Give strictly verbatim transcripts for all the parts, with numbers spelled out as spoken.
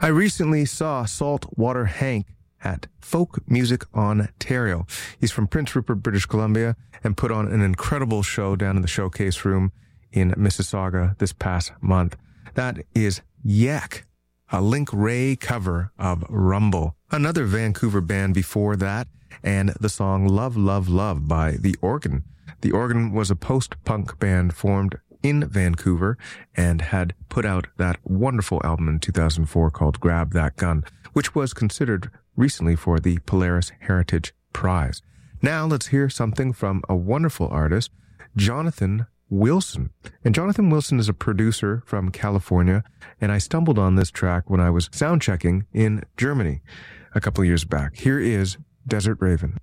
I recently saw Saltwater Hank at Folk Music Ontario. He's from Prince Rupert, British Columbia, and put on an incredible show down in the Showcase Room in Mississauga this past month. That is Yak, a Link Ray cover of Rumble. Another Vancouver band before that, and the song Love, Love, Love by The Organ. The Organ was a post-punk band formed in Vancouver and had put out that wonderful album in two thousand four called Grab That Gun, which was considered recently for the Polaris Heritage Prize. Now let's hear something from a wonderful artist, Jonathan Wilson. And Jonathan Wilson is a producer from California, and I stumbled on this track when I was sound checking in Germany a couple of years back. Here is Desert Raven.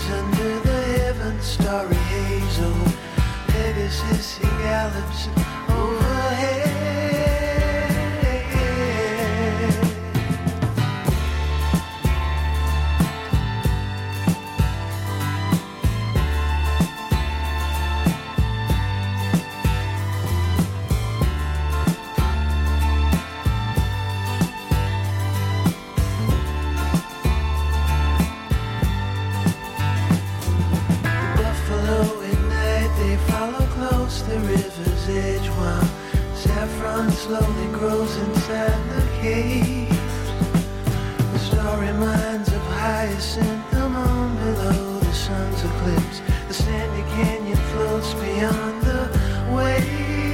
Starry hazel, Pegasus, he gallops Slowly grows inside the caves. The starry minds of hyacinth, the moon below the sun's eclipse. The sandy canyon floats beyond the waves.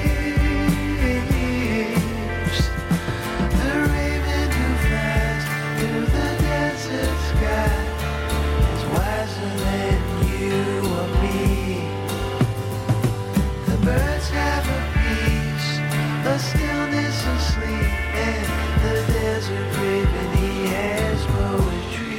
The raven who flies through the desert sky is wiser than you or me. The birds have a peace, a stillness of sleep, and the desert raven, he has poetry.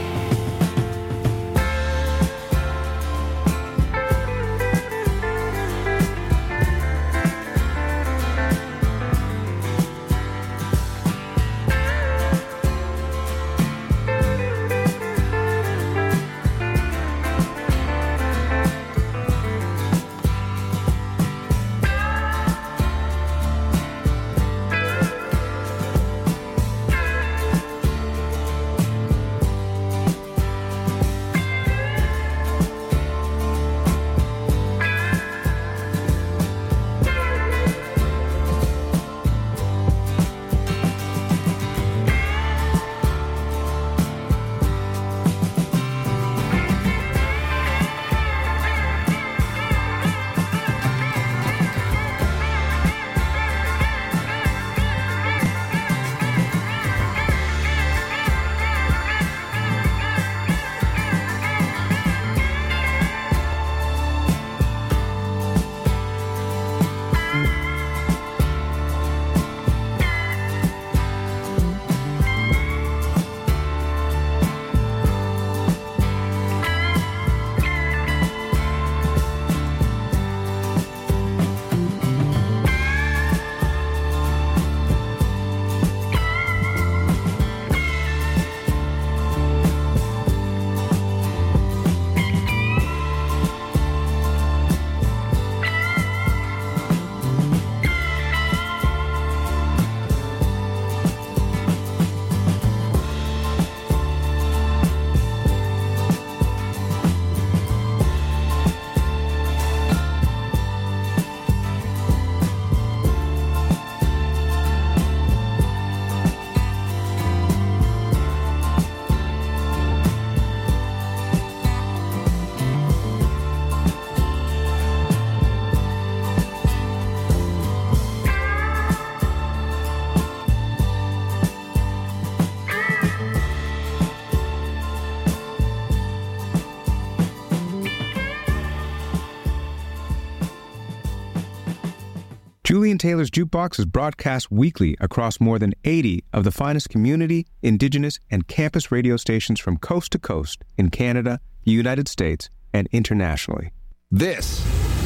Julian Taylor's Jukebox is broadcast weekly across more than eighty of the finest community, indigenous, and campus radio stations from coast to coast in Canada, the United States, and internationally. This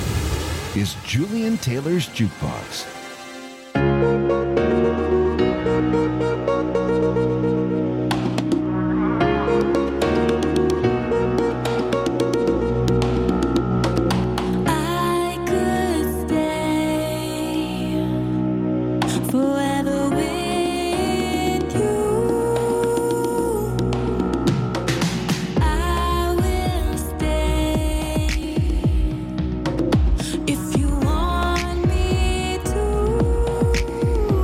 is Julian Taylor's Jukebox. If you want me to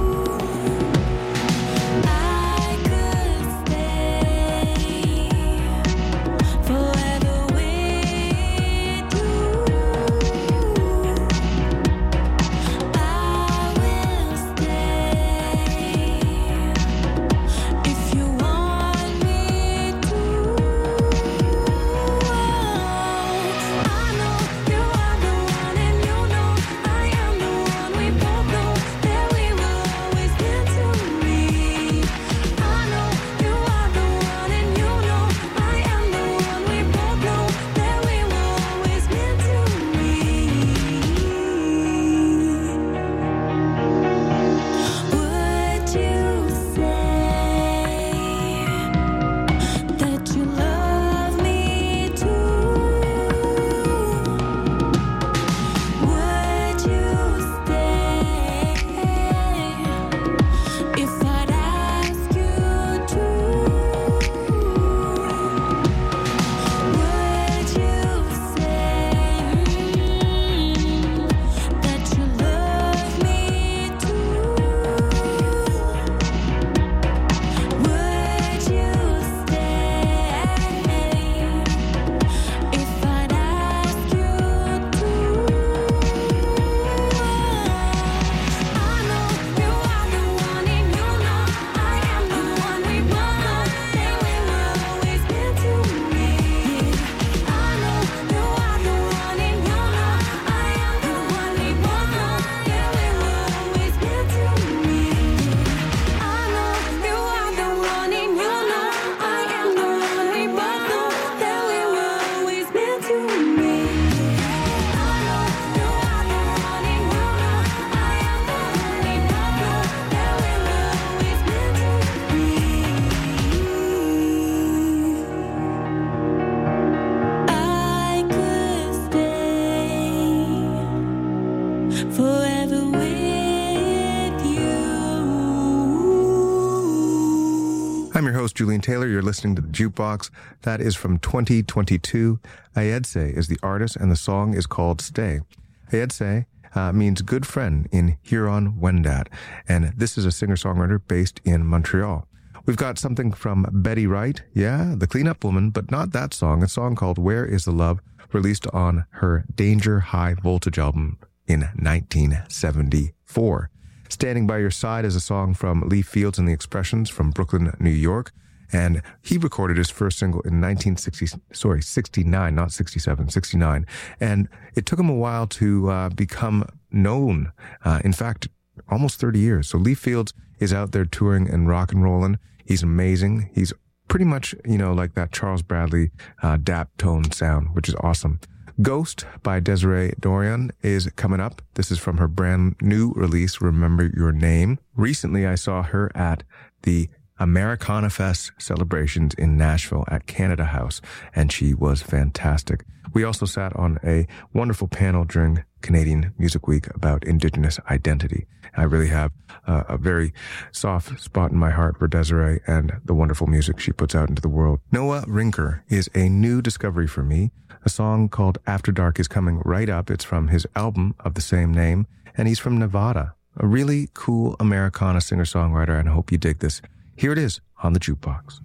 Julian Taylor. You're listening to The Jukebox. That is from twenty twenty-two. Ayedse is the artist, and the song is called Stay. Ayedse uh, means good friend in Huron-Wendat, and this is a singer-songwriter based in Montreal. We've got something from Betty Wright, yeah, the cleanup woman, but not that song, a song called Where is the Love, released on her Danger High Voltage album in nineteen seventy-four. Standing by Your Side is a song from Lee Fields and the Expressions from Brooklyn, New York. And he recorded his first single in nineteen sixty, sorry, sixty-nine, not sixty-seven, sixty-nine. And it took him a while to uh, become known. Uh, in fact, almost thirty years. So Lee Fields is out there touring and rock and rolling. He's amazing. He's pretty much, you know, like that Charles Bradley uh, dap tone sound, which is awesome. Ghost by Desiree Dorian is coming up. This is from her brand new release, Remember Your Name. Recently, I saw her at the Americana Fest celebrations in Nashville at Canada House, and she was fantastic. We also sat on a wonderful panel during Canadian Music Week about Indigenous identity. I really have uh, a very soft spot in my heart for Desiree and the wonderful music she puts out into the world. Noah Rinker is a new discovery for me. A song called After Dark is coming right up. It's from his album of the same name, and he's from Nevada. A really cool Americana singer-songwriter, and I hope you dig this. Here it is on The Jukebox.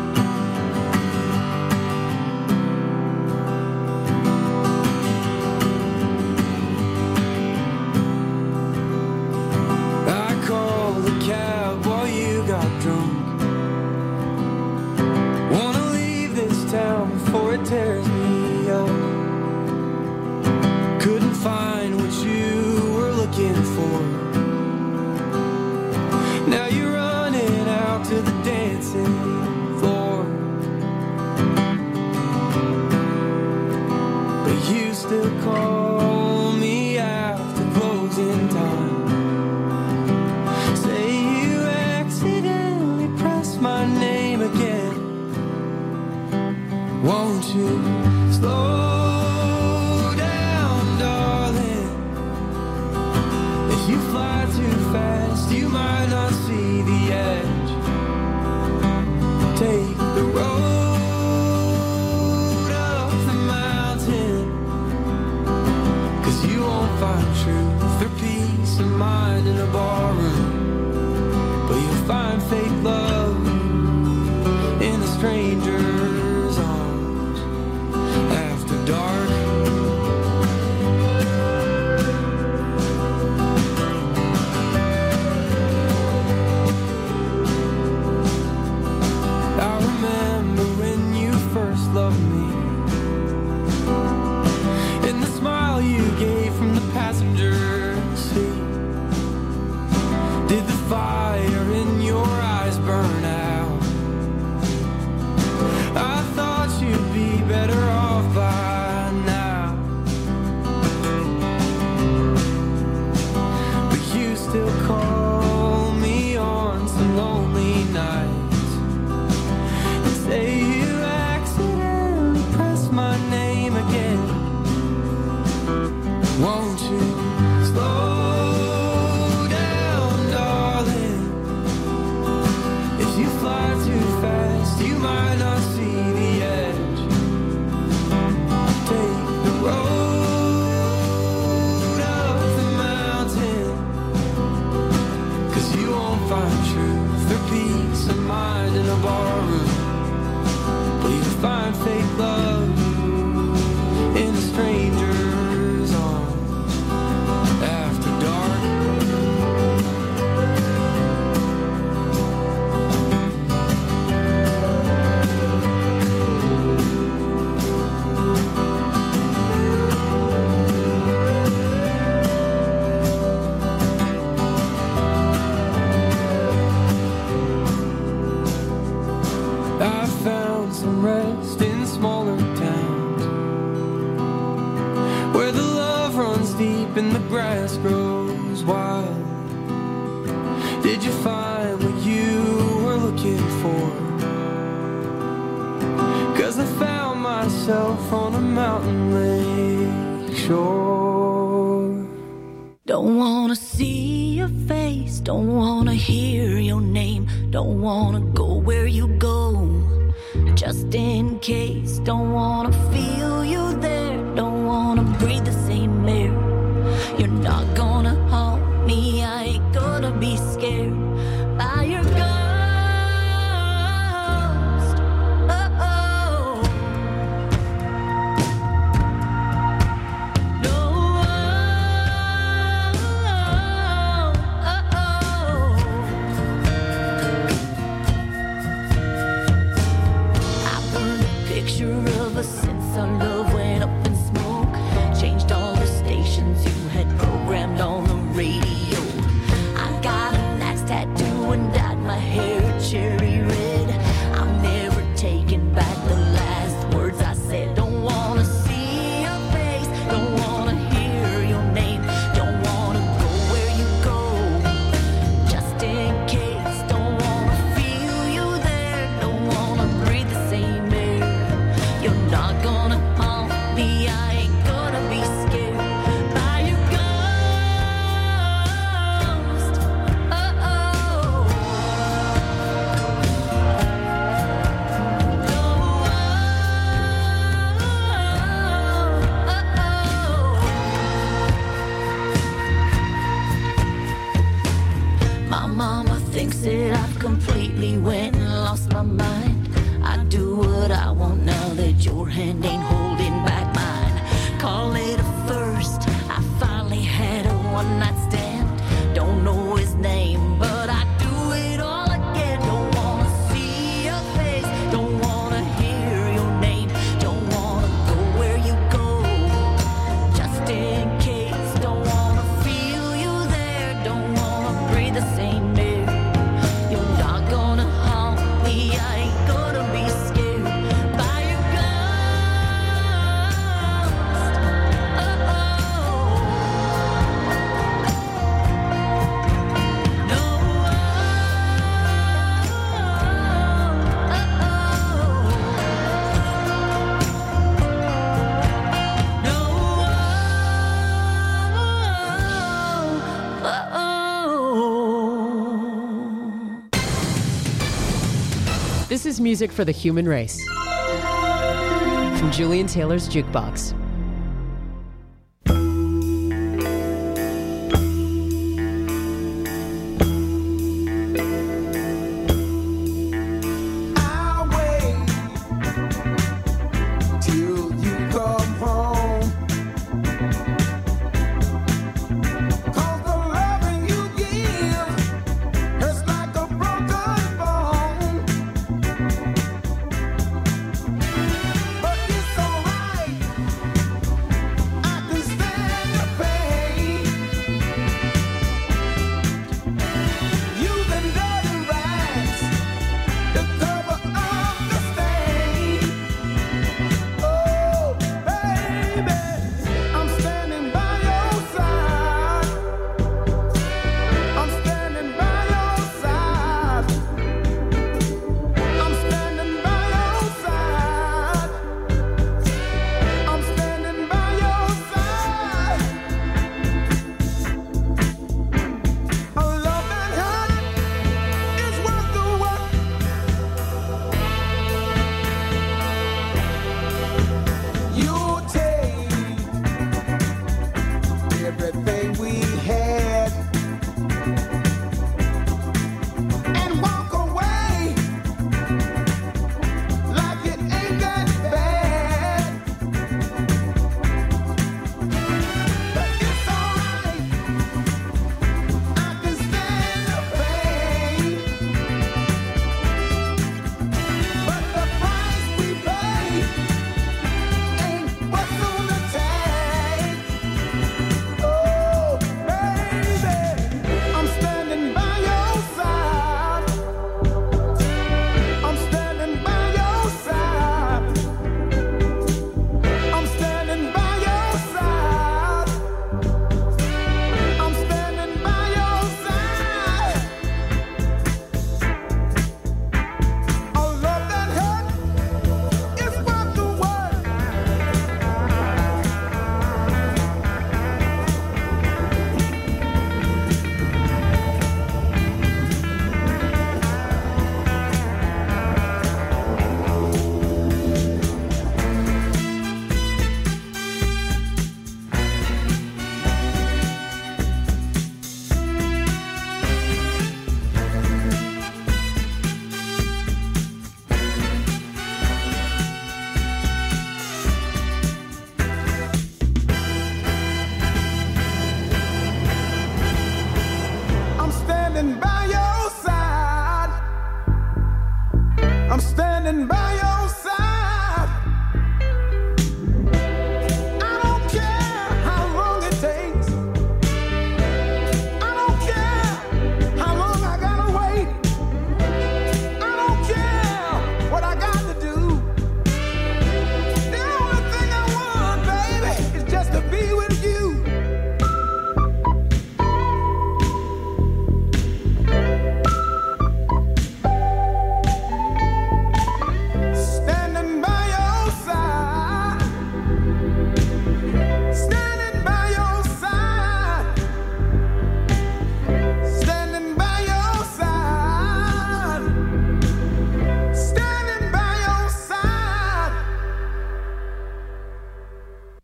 I called the cab while you got drunk. Wanna leave this town before it tears me up. Couldn't find what you were looking for. Now you're running out to the dancing floor, but you still call me after closing time. Say you accidentally pressed my name again. Won't you slow down, darling? If you fly too fast, you might not see the edge. Take the road up the mountain, 'cause you won't find truth or peace of mind in a barroom, but you'll find fake love in a stranger's arms after dark. Love me, and the smile you gave from the passenger seat. Did the fire in your eyes burn out? I thought you'd be better off by now, but you still call me on some lonely nights and say you my name again. Won't you slow down, darling? If you fly too fast, you might not see the edge. Take the road up the mountain, 'cause you won't find truth or peace of mind in a barroom, but you'll find fake love in a stranger's arms after dark. I found some rest in smaller towns, where the love runs deep and the grass grows wild. Did you find what you were looking for? 'Cause I found myself on a mountain lake shore. Don't wanna see your face case, don't wanna hear your name, don't wanna go where you go. Just in case, don't wanna feel you there, don't wanna breathe the same air. You're not gonna haunt me, I ain't gonna be scared by your ghost. Oh, no. Oh, oh. I burned a picture of us since our love went up in smoke. Changed all the stations you had programmed on the radio. I got an axe tattoo and dyed my hair cherry red. I'm never taking back the last words I said. Don't wanna see your face, don't wanna hear your name, don't wanna go where you go. Just in case, don't wanna feel you there, don't wanna breathe the same air. You're not gonna haunt me, I ain't gonna be scared by your ghost. Oh, oh. No, oh, oh. My mama thinks that I've completely went and lost my mind. I do what I want now that your hand ain't holding back mine. Call it a first, I finally had a one night stand. Don't know his name, but I do it all again. Don't wanna see your face, don't wanna hear your name, don't wanna go where you go. Just in case, don't wanna feel you there, don't wanna breathe the same air. You're not gonna haunt me, I ain't gonna be scared by your ghost. Oh, oh. No, oh, oh, oh. This is music for the human race. From Julian Taylor's Jukebox. I'll wait till you come home. 'Cause the loving you give is like a broken bone. But it's alright.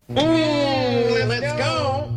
Mm, let's go.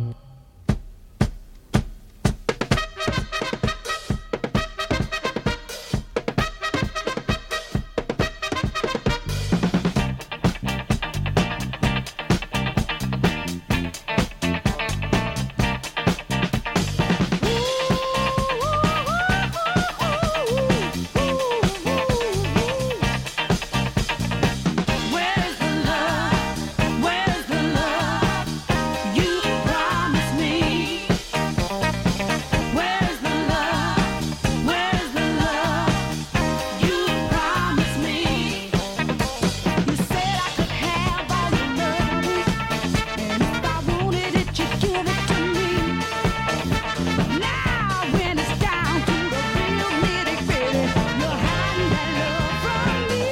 Where's the love? Where's the love you promised me? Where's the love? Where's the love you promised me? You said I could have all your love, and if I wanted it, you'd give it to me. But now when it's down to the real nitty-gritty, you're hiding that love from me.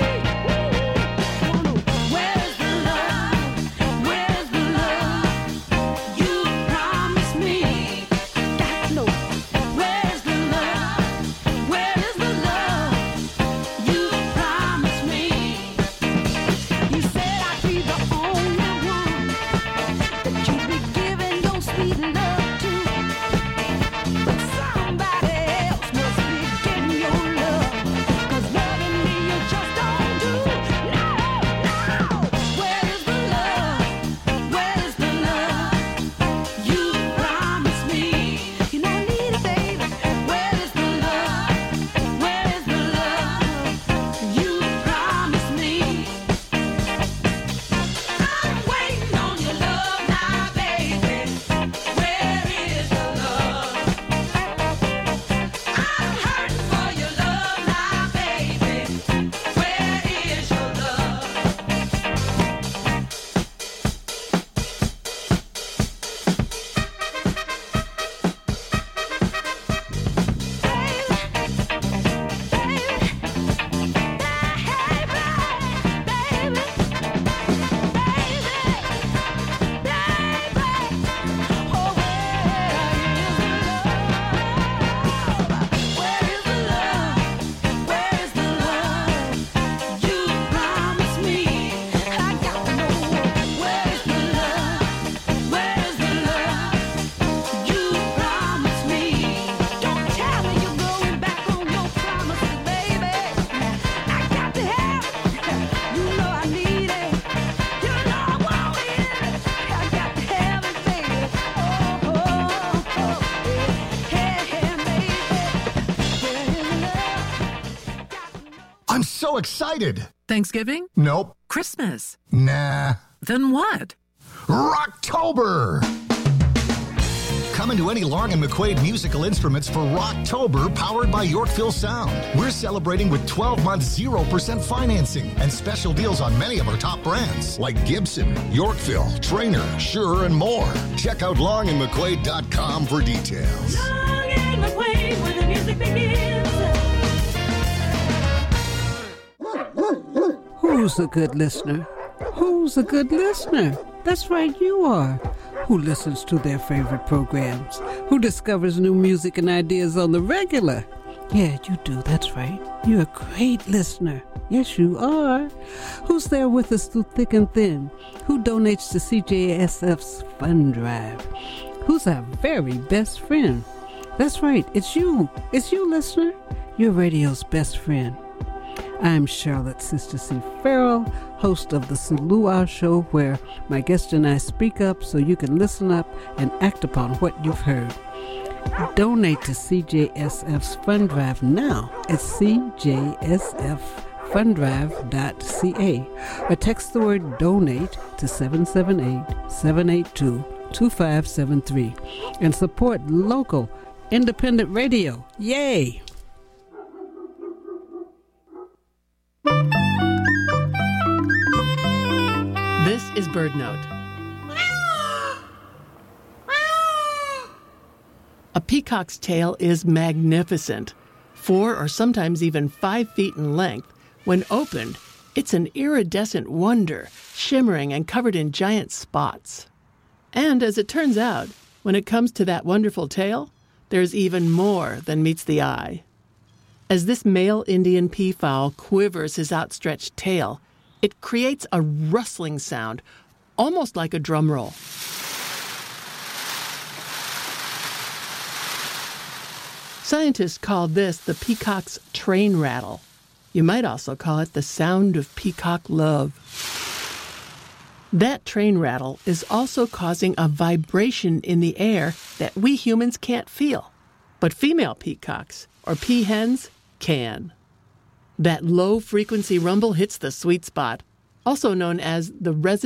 Where's the love? Where's the love you promised me? Got to know. Where's the love? Where is the love you promised me? You said I'd be the only one that you'd be giving your sweet love to. But somebody else must be getting your love, 'cause loving me you just don't do. No, no. Where is the love? Where is the love you promised me? You know I need it, baby. Where is the love? Where is the love you promised me? I'm waiting on your love now, baby. Where is the love? I'm hurting for your love now, baby. Where is your love? I'm so excited. Thanksgiving? Nope. Christmas? Nah. Then what? Rocktober! Coming to any Long and McQuaid musical instruments for Rocktober, powered by Yorkville Sound. We're celebrating with twelve months zero percent financing and special deals on many of our top brands like Gibson, Yorkville, Trainer, Shure, and more. Check out long and mcquaid dot com for details. Long and McQuaid, where the music begins. Who's a good listener? Who's a good listener? That's right, you are. Who listens to their favorite programs? Who discovers new music and ideas on the regular? Yeah, you do, that's right. You're a great listener. Yes, you are. Who's there with us through thick and thin? Who donates to C J S F's Fund Drive? Who's our very best friend? That's right, it's you. It's you, listener. You're radio's best friend. I'm Charlotte Sister C. Farrell, host of the Luau Show, where my guest and I speak up so you can listen up and act upon what you've heard. Donate to C J S F's Fund Drive now at c j s f fund drive dot c a or text the word donate to seven seven eight, seven eight two, two five seven three and support local independent radio. Yay! This is Bird Note. A peacock's tail is magnificent, four or sometimes even five feet in length. When opened, it's an iridescent wonder, shimmering and covered in giant spots. And as it turns out, when it comes to that wonderful tail, there's even more than meets the eye. As this male Indian peafowl quivers his outstretched tail, it creates a rustling sound, almost like a drum roll. Scientists call this the peacock's train rattle. You might also call it the sound of peacock love. That train rattle is also causing a vibration in the air that we humans can't feel, but female peacocks, or peahens, can. That low-frequency rumble hits the sweet spot, also known as the resonant